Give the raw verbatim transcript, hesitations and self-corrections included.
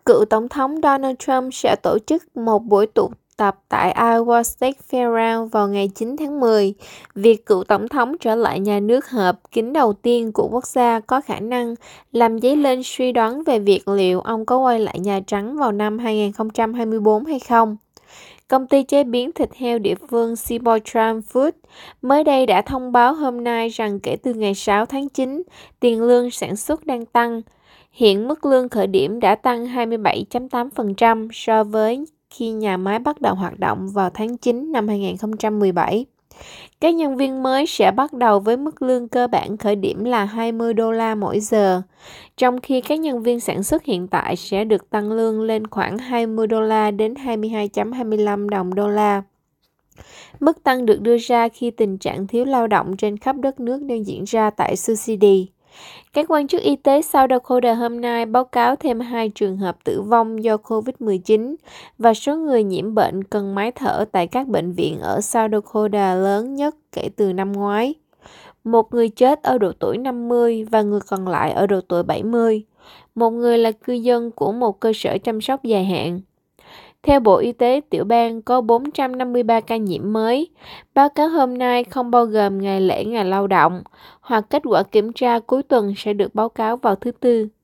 Cựu Tổng thống Donald Trump sẽ tổ chức một buổi tụ tập tại Iowa State Fairgrounds vào ngày chín tháng mười. Việc cựu Tổng thống trở lại nhà nước họp kín đầu tiên của quốc gia có khả năng làm dấy lên suy đoán về việc liệu ông có quay lại Nhà Trắng vào năm hai nghìn không trăm hai mươi tư hay không. Công ty chế biến thịt heo địa phương Seymour-Trump Foods mới đây đã thông báo hôm nay rằng kể từ ngày sáu tháng chín, tiền lương sản xuất đang tăng. Hiện mức lương khởi điểm đã tăng hai mươi bảy phẩy tám phần trăm so với khi nhà máy bắt đầu hoạt động vào tháng chín năm hai nghìn không trăm mười bảy. Các nhân viên mới sẽ bắt đầu với mức lương cơ bản khởi điểm là hai mươi đô la mỗi giờ, trong khi các nhân viên sản xuất hiện tại sẽ được tăng lương lên khoảng hai mươi đô la đến hai mươi hai phẩy hai mươi lăm đồng đô la. Mức tăng được đưa ra khi tình trạng thiếu lao động trên khắp đất nước đang diễn ra tại Sioux City. Các quan chức y tế South Dakota hôm nay báo cáo thêm hai trường hợp tử vong do covid mười chín và số người nhiễm bệnh cần máy thở tại các bệnh viện ở South Dakota lớn nhất kể từ năm ngoái. Một người chết ở độ tuổi năm mươi và người còn lại ở độ tuổi bảy mươi. Một người là cư dân của một cơ sở chăm sóc dài hạn. Theo Bộ Y tế tiểu bang có bốn trăm năm mươi ba ca nhiễm mới. Báo cáo hôm nay không bao gồm ngày lễ ngày lao động, hoặc kết quả kiểm tra cuối tuần sẽ được báo cáo vào thứ Tư.